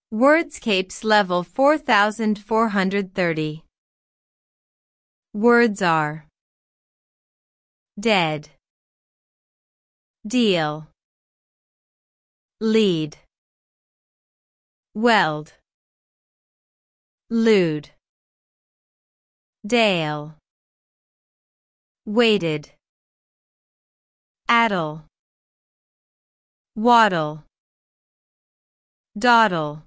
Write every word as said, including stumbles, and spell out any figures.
Wordscapes level four thousand four hundred thirty. Words are dead, deal, lead, weld, lewd, dale, waited, addle, waddle, dawdle.